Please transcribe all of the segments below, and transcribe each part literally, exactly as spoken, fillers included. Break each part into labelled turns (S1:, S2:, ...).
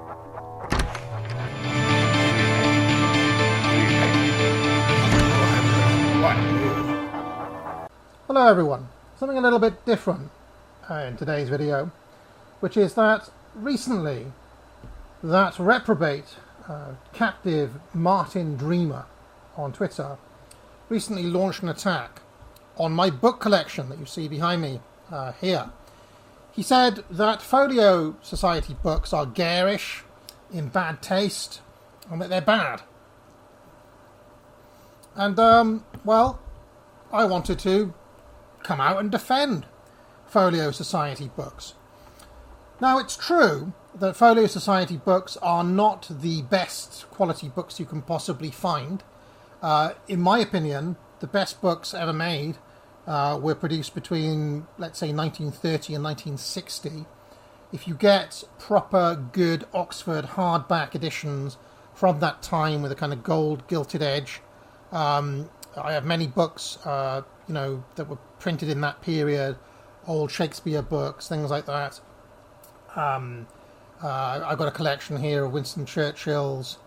S1: Hello everyone, something a little bit different uh, in today's video, which is that recently that reprobate uh, captive Martin Dreamer on Twitter recently launched an attack on my book collection that you see behind me uh, here. He said that Folio Society books are garish, in bad taste, and that they're bad. And, um, well, I wanted to come out and defend Folio Society books. Now, it's true that Folio Society books are not the best quality books you can possibly find. Uh, in my opinion, the best books ever made uh, were produced between, let's say, nineteen thirty and nineteen sixty. If you get proper, good Oxford hardback editions from that time with a kind of gold gilded edge, um, I have many books, uh, you know, that were printed in that period, old Shakespeare books, things like that. Um, uh, I've got a collection here of Winston Churchill's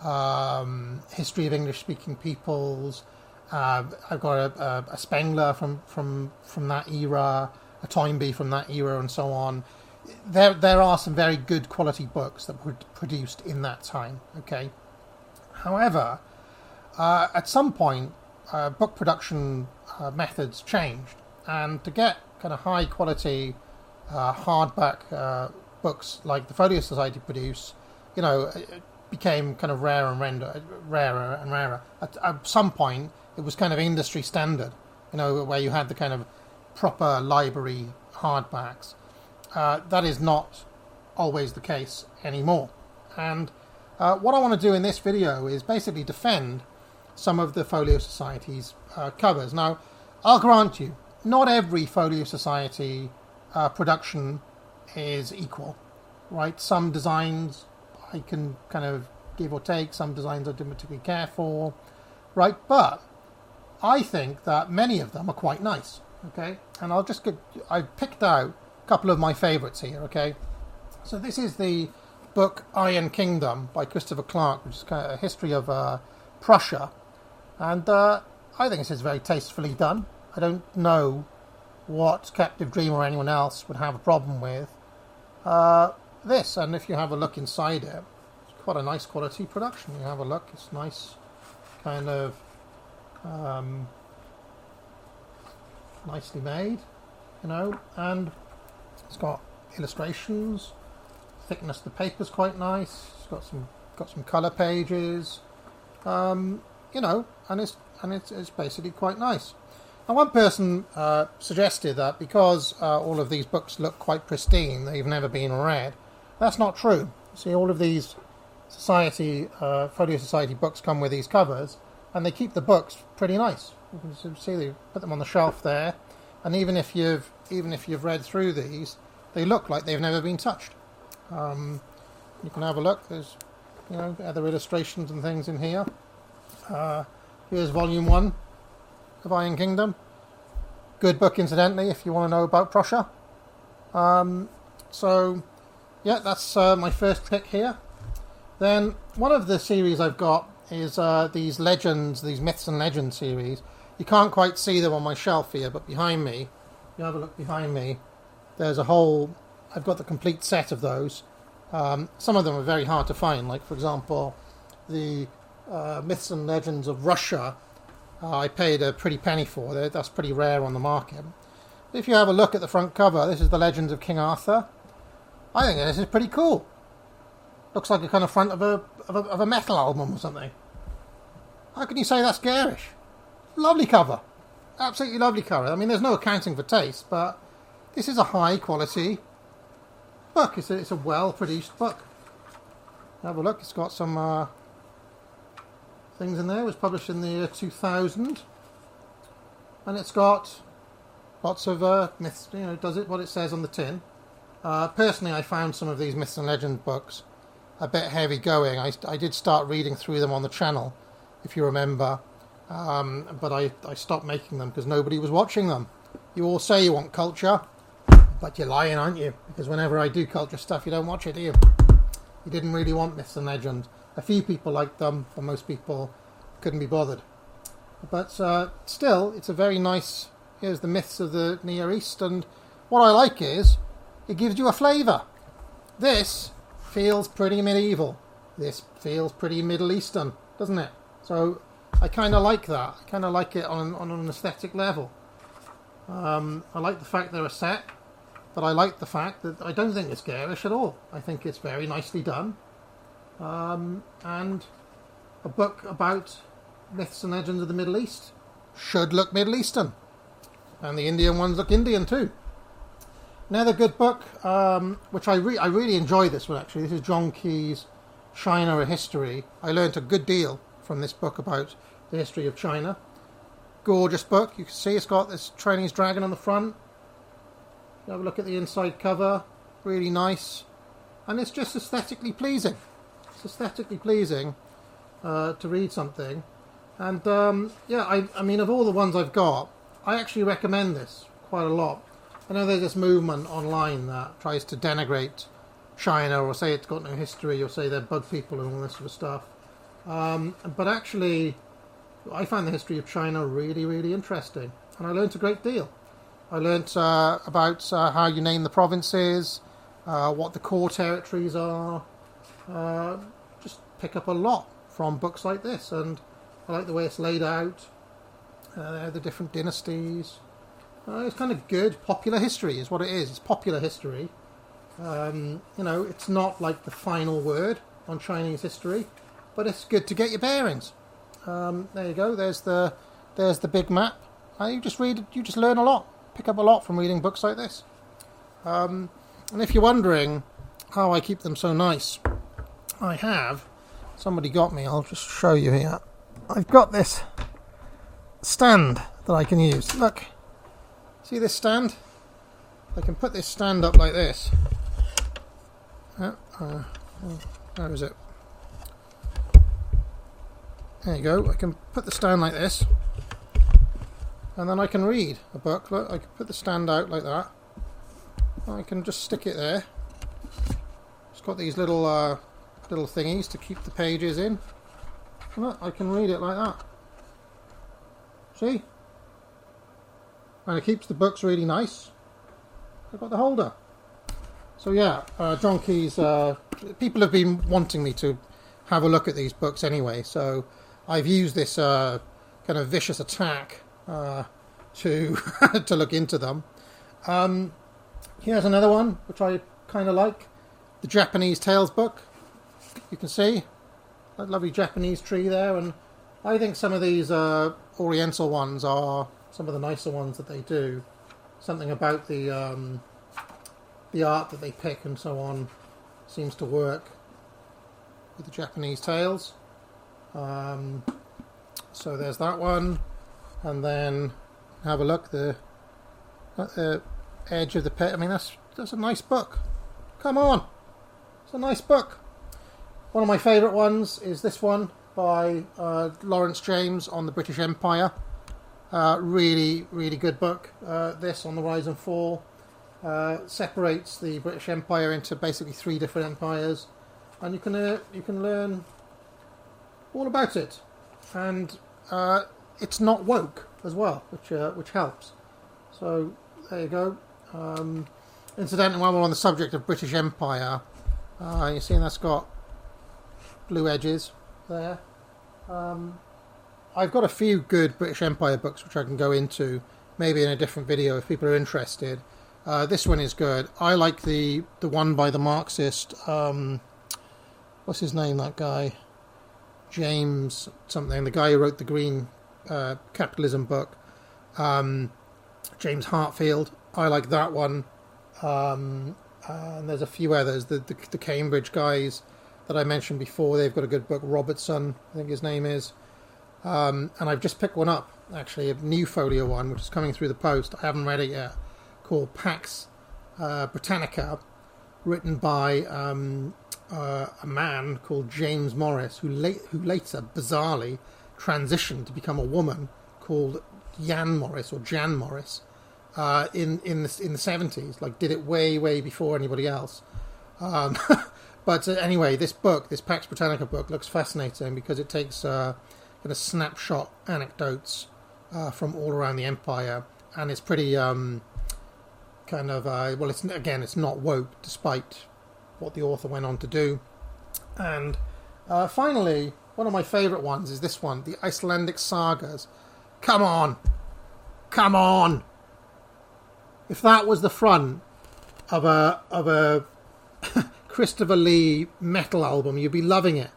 S1: um, History of English-Speaking Peoples. Uh, I've got a, a, a Spengler from, from, from that era, a Toynbee from that era, and so on. There, there are some very good quality books that were produced in that time. Okay. However, uh, at some point, uh, book production uh, methods changed, and to get kind of high quality uh, hardback uh, books like the Folio Society produce, you know, it became kind of rarer and render, rarer and rarer. At, at some point, it was kind of industry standard, you know, where you had the kind of proper library hardbacks. Uh, that is not always the case anymore. And uh, what I want to do in this video is basically defend some of the Folio Society's uh, covers. Now, I'll grant you, not every Folio Society uh, production is equal, right? Some designs I can kind of give or take, some designs I didn't particularly care for, right? But I think that many of them are quite nice, okay? And I'll just get, I've picked out a couple of my favourites here, okay? So this is the book Iron Kingdom by Christopher Clark, which is kind of a history of uh, Prussia. And uh, I think this is very tastefully done. I don't know what Captive Dream or anyone else would have a problem with uh, this. And if you have a look inside it, it's quite a nice quality production. You have a look, it's nice, kind of um, nicely made, you know, and it's got illustrations. Thickness of the paper's quite nice. It's got some got some colour pages. Um, you know, and it's and it's, it's basically quite nice. Now, one person uh, suggested that because uh, all of these books look quite pristine, they've never been read. That's not true. See, all of these society, uh, Folio Society books come with these covers, and they keep the books pretty nice. You can see they put them on the shelf there, and even if you've even if you've read through these, they look like they've never been touched. Um, you can have a look. There's, you know, other illustrations and things in here. Uh, here's volume one of Iron Kingdom. Good book, incidentally, if you want to know about Prussia. Um, so, yeah, that's uh, my first pick here. Then, one of the series I've got is uh, these legends, these Myths and Legends series. You can't quite see them on my shelf here, but behind me, if you have a look behind me, there's a whole... I've got the complete set of those. Um, some of them are very hard to find, like, for example, the uh, Myths and Legends of Russia. Uh, I paid a pretty penny for it. That's pretty rare on the market. If you have a look at the front cover, this is the Legends of King Arthur. I think this is pretty cool. Looks like a kind of front of a, of a, of a metal album or something. How can you say that's garish? Lovely cover. Absolutely lovely cover. I mean, there's no accounting for taste, but this is a high quality book. It's a, it's a well-produced book. Have a look. It's got some uh, things in there. It was published in the year two thousand. And it's got lots of uh, myths. You know, does it what it says on the tin. Uh, personally, I found some of these Myths and Legends books a bit heavy going. I, I did start reading through them on the channel, if you remember. Um, but I, I stopped making them because nobody was watching them. You all say you want culture, but you're lying, aren't you? Because whenever I do culture stuff, you don't watch it, do you? He didn't really want myths and legends. A few people liked them, but most people couldn't be bothered. But uh, still, it's a very nice... Here's the myths of the Near East, and what I like is it gives you a flavour. This feels pretty medieval. This feels pretty Middle Eastern, doesn't it? So I kind of like that. I kind of like it on, on an aesthetic level. Um, I like the fact they're a set, but I like the fact that I don't think it's garish at all. I think it's very nicely done. Um, and a book about myths and legends of the Middle East should look Middle Eastern. And the Indian ones look Indian too. Another good book, um, which I, re- I really enjoy this one actually. This is John Key's China, A History. I learnt a good deal from this book about the history of China. Gorgeous book. You can see it's got this Chinese dragon on the front. You have a look at the inside cover. Really nice. And it's just aesthetically pleasing. It's aesthetically pleasing uh, to read something. And um, yeah, I, I mean, of all the ones I've got, I actually recommend this quite a lot. I know there's this movement online that tries to denigrate China or say it's got no history or say they're bug people and all this sort of stuff. Um, but actually, I find the history of China really, really interesting. And I learnt a great deal. I learnt uh, about uh, how you name the provinces, uh, what the core territories are. Uh, just pick up a lot from books like this. And I like the way it's laid out. Uh, the different dynasties. Uh, it's kind of good. Popular history is what it is. It's popular history. Um, you know, it's not like the final word on Chinese history, but it's good to get your bearings. Um, there you go. There's the there's the big map. Uh, you just read. You just learn a lot. Pick up a lot from reading books like this. Um, and if you're wondering how I keep them so nice, I have. Somebody got me. I'll just show you here. I've got this stand that I can use. Look. See this stand? I can put this stand up like this. Uh, uh, where is it? There you go. I can put the stand like this. And then I can read a book. Look, I can put the stand out like that. I can just stick it there. It's got these little uh, little thingies to keep the pages in. And look, I can read it like that. See? And it keeps the books really nice. I've got the holder. So yeah, uh, John Key's... Uh, people have been wanting me to have a look at these books anyway, so I've used this uh, kind of vicious attack uh, to to look into them. Um, here's another one, which I kind of like. The Japanese Tales book. You can see that lovely Japanese tree there, and I think some of these uh, Oriental ones are some of the nicer ones that they do. Something about the um, the art that they pick and so on seems to work with the Japanese Tales. Um, so there's that one, and then have a look the at the edge of the pit. I mean, that's that's a nice book. Come on, it's a nice book. One of my favourite ones is this one by uh, Lawrence James on the British Empire. Uh, really, really good book. Uh, this on the Rise and Fall uh, separates the British Empire into basically three different empires, and you can uh, you can learn all about it. And uh, it's not woke as well, which uh, which helps. So there you go. Um, incidentally, while we're on the subject of British Empire, uh, you see that's got blue edges there. Um, I've got a few good British Empire books which I can go into, maybe in a different video if people are interested. Uh, this one is good. I like the the one by the Marxist, um, what's his name, that guy? James something, the guy who wrote the Green uh, Capitalism book. Um, James Hartfield. I like that one. Um, and there's a few others. The, the, the Cambridge guys that I mentioned before, they've got a good book. Robertson, I think his name is. Um, and I've just picked one up, actually, a new folio one, which is coming through the post. I haven't read it yet, called Pax uh, Britannica, written by um, uh, a man called James Morris, who, la- who later, bizarrely, transitioned to become a woman called Jan Morris, or Jan Morris, uh, in, in, the, in the seventies. Like, did it way, way before anybody else. Um, But uh, anyway, this book, this Pax Britannica book, looks fascinating because it takes uh, kind of snapshot anecdotes uh, from all around the Empire, and it's pretty um, kind of uh, well, it's again, it's not woke, despite what the author went on to do. And uh, finally, one of my favourite ones is this one, the Icelandic sagas. Come on, come on! If that was the front of a of a Christopher Lee metal album, you'd be loving it.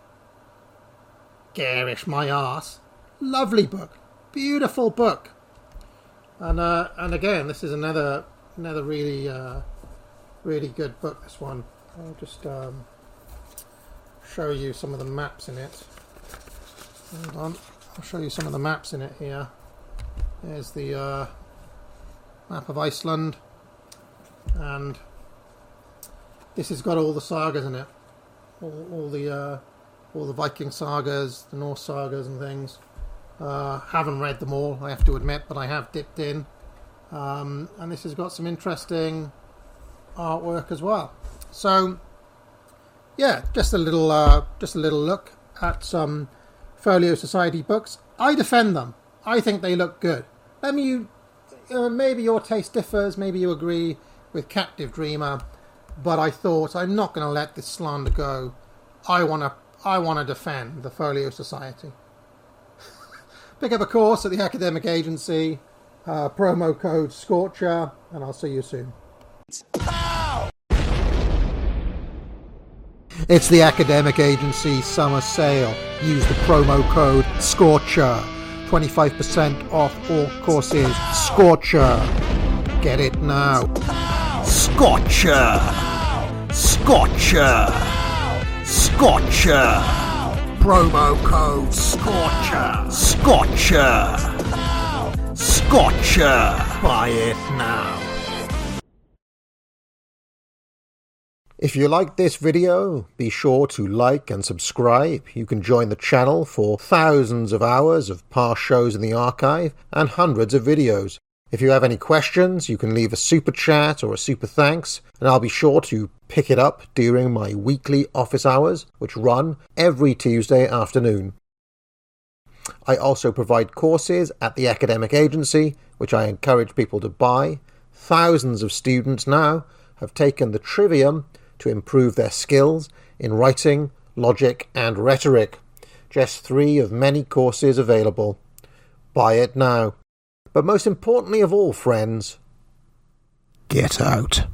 S1: Garish my arse. Lovely book. Beautiful book. And uh, and again, this is another another really uh, really good book, this one. I'll just um, show you some of the maps in it. Hold on. I'll show you some of the maps in it here. There's the uh, map of Iceland, and this has got all the sagas in it, all, all the uh, all the Viking sagas, the Norse sagas and things. Uh, haven't read them all, I have to admit, but I have dipped in. Um, and this has got some interesting artwork as well. So, yeah, just a little, uh, just a little look at some Folio Society books. I defend them. I think they look good. Let me, uh, maybe your taste differs. Maybe you agree with Captive Dreamer. But I thought, I'm not going to let this slander go. I want to I want to defend the Folio Society. Pick up a course at the Academic Agency. Uh, promo code Scorcher, and I'll see you soon. Ow! It's the Academic Agency summer sale. Use the promo code Scorcher. twenty-five percent off all courses. Scorcher. Get it now. Scorcher! Scorcher! Scorcher! Promo code Scorcher! Scorcher! Scorcher! Buy it now! If you liked this video, be sure to like and subscribe. You can join the channel for thousands of hours of past shows in the archive and hundreds of videos. If you have any questions, you can leave a super chat or a super thanks, and I'll be sure to pick it up during my weekly office hours, which run every Tuesday afternoon. I also provide courses at the Academic Agency, which I encourage people to buy. Thousands of students now have taken the Trivium to improve their skills in writing, logic, and rhetoric. Just three of many courses available. Buy it now. But most importantly of all, friends, get out.